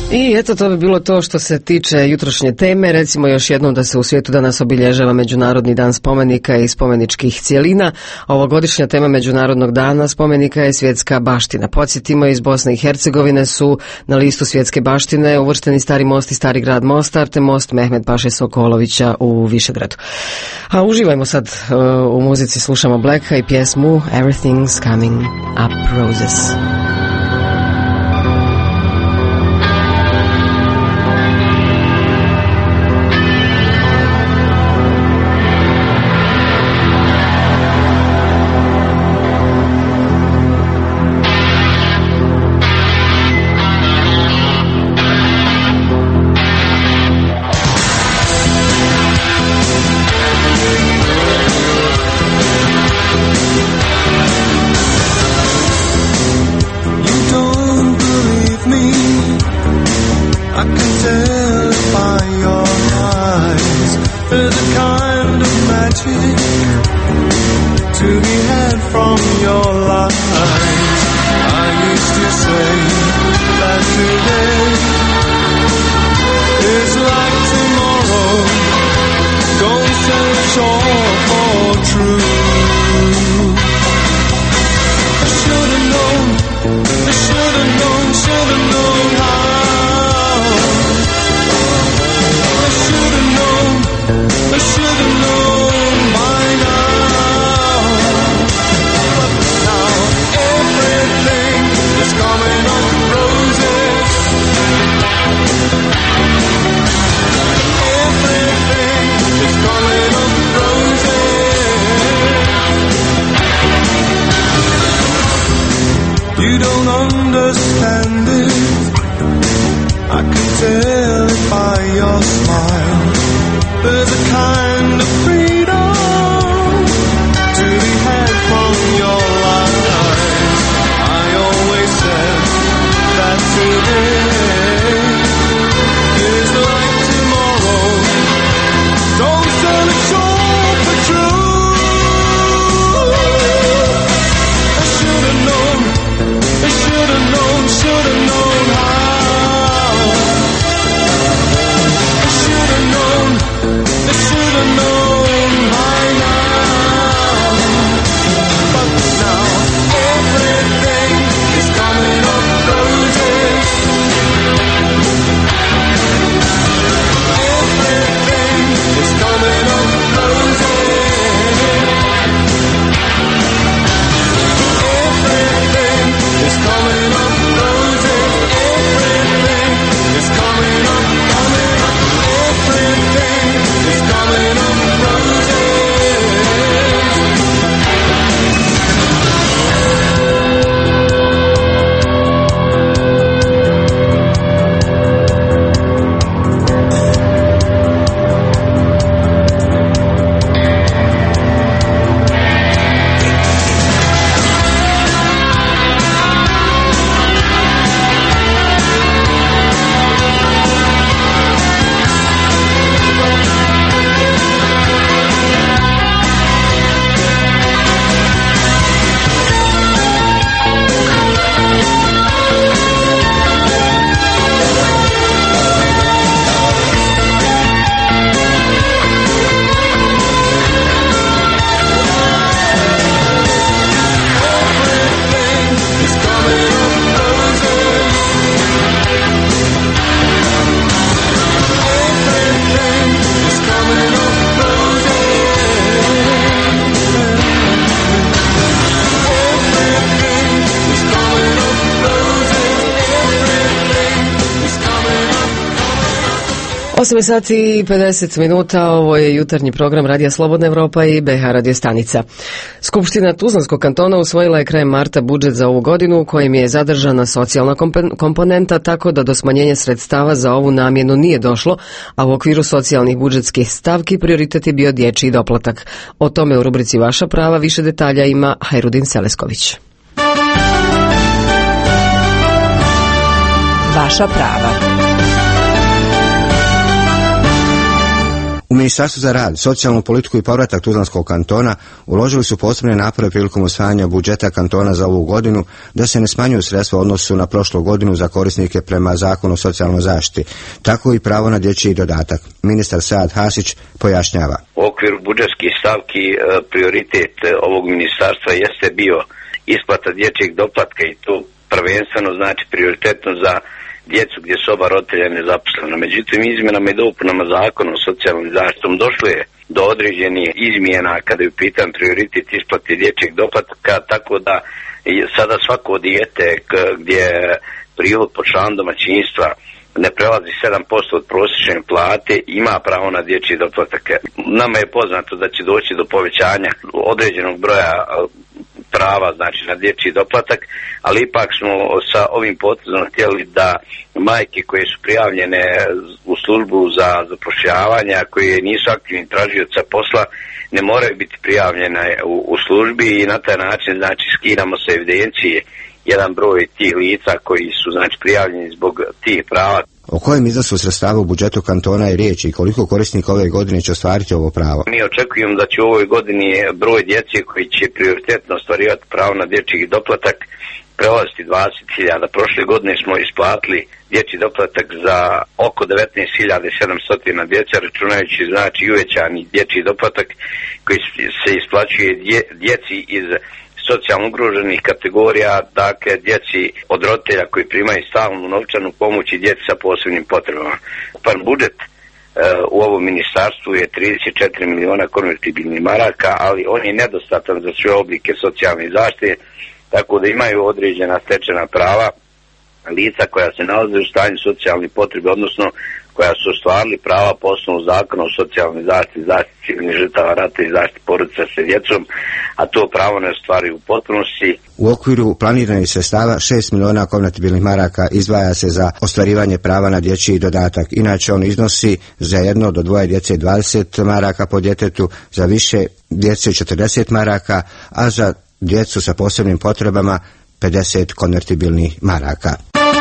I eto, to bi bilo to što se tiče jutrošnje teme. Recimo još jednom da se u svijetu danas obilježava Međunarodni dan spomenika i spomeničkih cjelina. Ovogodišnja tema Međunarodnog dana spomenika je svjetska baština. Podsjetimo, iz Bosne i Hercegovine su na listu svjetske baštine uvršteni Stari most i Stari grad Mostar, te most Mehmed Paše Sokolovića u Višegradu. A uživajmo sad uh, u muzici, slušamo Blacka i pjesmu Everything's Coming Up Roses. osam sati i pedeset minuta, ovo je jutarnji program Radija Slobodna Evropa i B H radio stanica. Skupština Tuzlanskog kantona usvojila je krajem marta budžet za ovu godinu u kojem je zadržana socijalna komponenta, tako da do smanjenja sredstava za ovu namjenu nije došlo, a u okviru socijalnih budžetskih stavki prioritet je bio dječji doplatak. O tome u rubrici Vaša prava više detalja ima Hajrudin Selesković. Vaša prava. U Ministarstvu za rad, socijalnu politiku i povratak Tuzlanskog kantona uložili su posebne napore prilikom usvajanja budžeta kantona za ovu godinu da se ne smanjuju sredstva u odnosu na prošlu godinu za korisnike prema Zakonu o socijalnoj zaštiti, tako i pravo na dječji dodatak. Ministar Saad Hasić pojašnjava. U okviru budžetskih stavki prioritet ovog ministarstva jeste bio isplata dječjeg doplatka i to prvenstveno znači prioritetno za djecu gdje su oba roditelja nezaposlena. Međutim, izmjenama i dopunama Zakona o socijalnom zaštitom došlo je do određenih izmjena kada je u pitanju prioritet isplate dječjeg doplatka, tako da sada svako dijete gdje prilog po članu domaćinstva ne prelazi sedam posto od prosječne plate, ima pravo na dječji doplatak. Nama je poznato da će doći do povećanja određenog broja prava, znači na dječji doplatak, ali ipak smo sa ovim potezom htjeli da majke koje su prijavljene u službu za zapošljavanje, koje nisu aktivni tražioca posla, ne moraju biti prijavljene u, u službi i na taj način znači skidamo se evidencije jedan broj tih lica koji su znači prijavljeni zbog tih prava. O kojem iznosu sredstava u budžetu kantona je riječ i koliko korisnika ove godine će ostvariti ovo pravo? Mi očekujemo da će u ovoj godini broj djece koji će prioritetno ostvarivati pravo na dječji doplatak prelaziti dvadeset hiljada. Prošle godine smo isplatili dječji doplatak za oko devetnaest hiljada sedamsto djece, računajući znači uvećani dječji doplatak koji se isplaćuje dje, djeci iz socijalno ugroženih kategorija, dakle djeci od roditelja koji primaju stalnu novčanu pomoć i djeci sa posebnim potrebama. Pan budžet e, u ovom ministarstvu je trideset četiri miliona konvertibilnih maraka, ali on je nedostatan za sve oblike socijalne zaštite, tako da imaju određena stečena prava lica koja se nalaze u stanju socijalnih potrebe, odnosno koja su ostvarili prava po osnovu Zakona o socijalnoj zaštiti, zaštiti civilnih žrtava rata i zaštiti porodica sa djecom, a to pravo ne ostvaruju u potpunosti. U okviru planiranih sredstava šest miliona konvertibilnih maraka izdvaja se za ostvarivanje prava na dječji dodatak. Inače on iznosi za jedno do dvoje djece dvadeset maraka po djetetu, za više djece četrdeset maraka, a za djecu sa posebnim potrebama pedeset konvertibilnih maraka.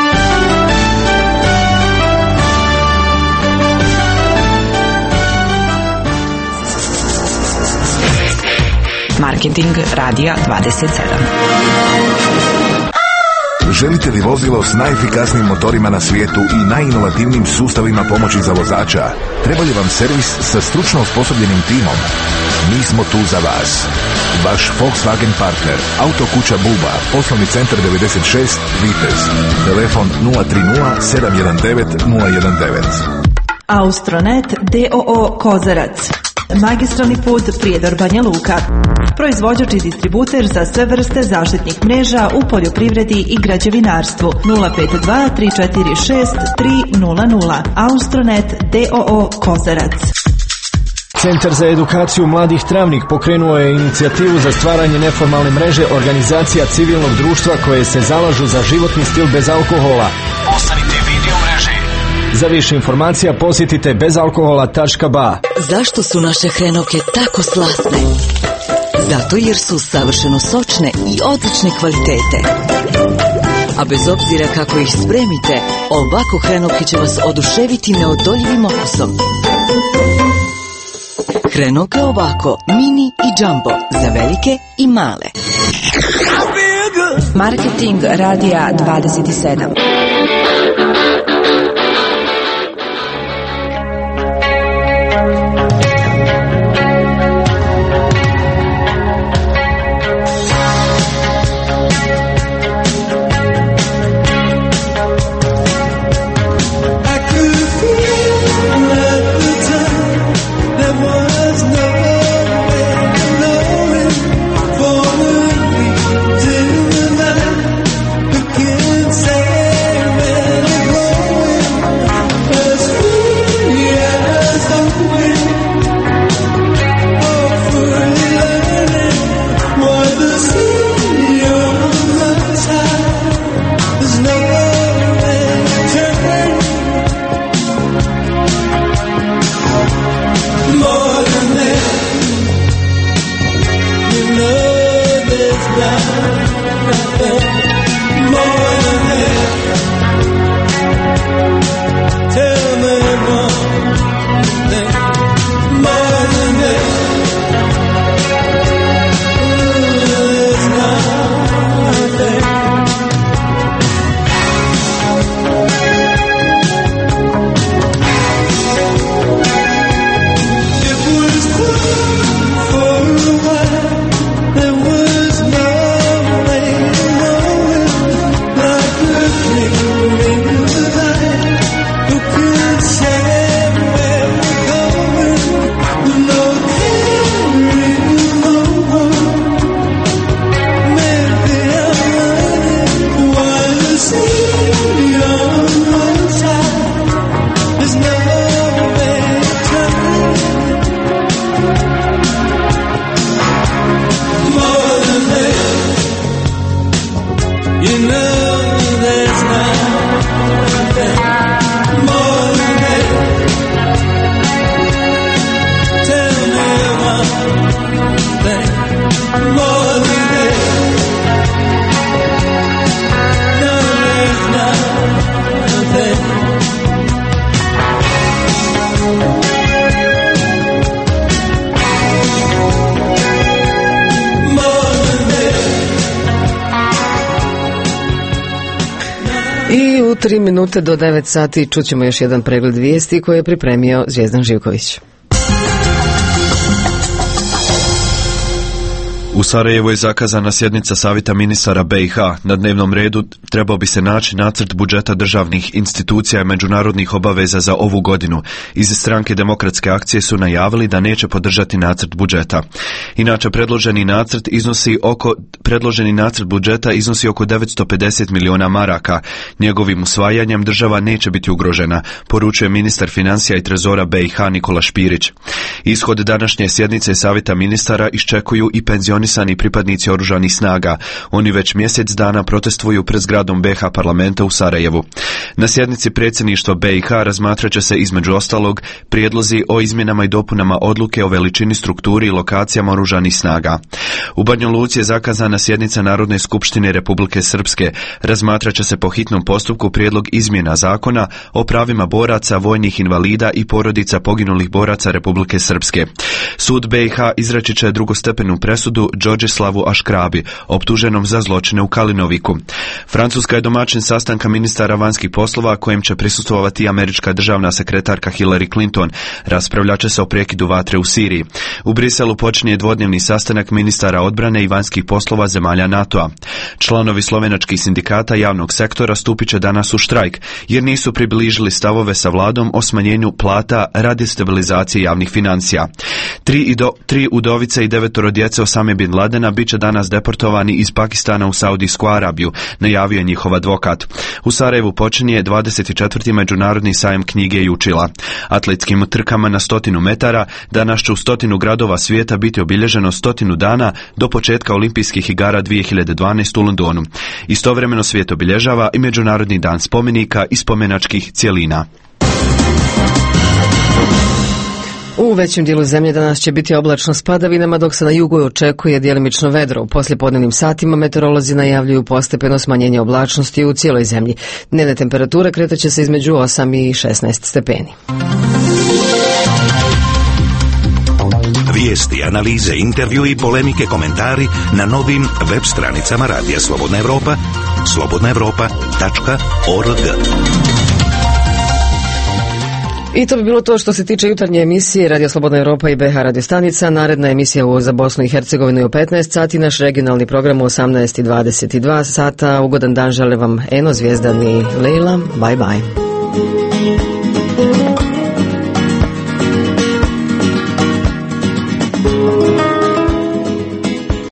Marketing radija dvadeset sedam. Želite li vozilo s najefikasnijim motorima na svijetu i najinovativnijim sustavima pomoći za vozača? Treba li vam servis sa stručno osposobljenim timom? Mi smo tu za vas. Vaš Volkswagen partner, Autokuća Buba, poslovni centar devedeset šest Vitez. Telefon nula tri nula sedam jedan devet nula jedan devet. Austronet d o o Kozarac. Magistralni put Prijedor Banja Luka. Proizvođač i distributer za sve vrste zaštitnih mreža u poljoprivredi i građevinarstvu. nula pet dva tri četiri šest tri nula nula. Austronet d o o Kozarac. Centar za edukaciju mladih Travnik pokrenuo je inicijativu za stvaranje neformalne mreže organizacija civilnog društva koje se zalažu za životni stil bez alkohola. Postanite video mreže. Za više informacija posjetite bezalkohola tačka ba. Zašto su naše hrenovke tako slatne? Zato jer su savršeno sočne i odlične kvalitete. A bez obzira kako ih spremite, ovako hrenovke će vas oduševiti neodoljivim okusom. Hrenovke ovako, mini i jumbo, za velike i male. Marketing radija dvadeset sedam. I u tri minute do devet sati čućemo još jedan pregled vijesti koje je pripremio Zvijezdan Živković. U Sarajevu je zakazana sjednica Savjeta ministara B i H. Na dnevnom redu trebao bi se naći nacrt budžeta državnih institucija i međunarodnih obaveza za ovu godinu. Iz stranke Demokratske akcije su najavili da neće podržati nacrt budžeta. Inače, predloženi nacrt iznosi oko predloženi nacrt budžeta iznosi oko devetsto pedeset miliona maraka. Njegovim usvajanjem država neće biti ugrožena, poručuje ministar financija i trezora B i H Nikola Špirić. Ishod današnje sjednice Savjeta ministara iščekuju i penzioni sani pripadnici oružanih snaga. Oni već mjesec dana protestuju pred zgradom B i H parlamenta u Sarajevu. Na sjednici predsjedništva B i H razmatrat će se između ostalog prijedlozi o izmjenama i dopunama odluke o veličini, strukturi i lokacijama oružanih snaga. U Banja Luci je zakazana sjednica Narodne skupštine Republike Srpske. Razmatrat će se po hitnom postupku prijedlog izmjena zakona o pravima boraca, vojnih invalida i porodica poginulih boraca Republike Srpske. Sud B i H izreći će drugostepenu presudu Đorđeslavu Aškrabi, optuženom za zločine u Kalinoviku. Francuska je domaćin sastanka ministara vanjskih poslova kojem će prisustvovati američka državna sekretarka Hillary Clinton. Raspravljat će se o prekidu vatre u Siriji. U Briselu počinje dvodnevni sastanak ministara odbrane i vanjskih poslova zemalja NATO-a. Članovi slovenačkih sindikata javnog sektora stupit će danas u štrajk, jer nisu približili stavove sa vladom o smanjenju plata radi stabilizacije javnih financija. Tri, ido, tri udovice i devetoro djece Osame bin Ladena bit će danas deportovani iz Pakistana u Saudijsku Arabiju, najavio je njihov advokat. U Sarajevu počinje dvadeset četvrti međunarodni sajam knjige i učila. Atletskim trkama na stotinu metara danas će u stotinu gradova svijeta biti obilježeno stotinu dana do početka olimpijskih igara dvije hiljade dvanaeste u Londonu. Istovremeno svijet obilježava i Međunarodni dan spomenika i spomenačkih cjelina. U većem dijelu zemlje danas će biti oblačno s padavinama, dok se na jugu očekuje djelimično vedro. U poslijepodnevnim satima meteorolozi najavljuju postepeno smanjenje oblačnosti u cijeloj zemlji. Dnevne temperature kretaće se između osam i šesnaest stepeni. Vijesti, analize, intervju i polemike, komentari na novim web stranicama Radija Slobodna Evropa, slobodna evropa tačka org. I to bi bilo to što se tiče jutarnje emisije Radio Slobodna Evropa i B H radio stanica. Naredna emisija za Bosnu i Hercegovinu je u petnaest sati, naš regionalni program u osamnaest i dvadeset dva sata. Ugodan dan žele vam Eno, Zvijezdan i Lejla. Bye bye.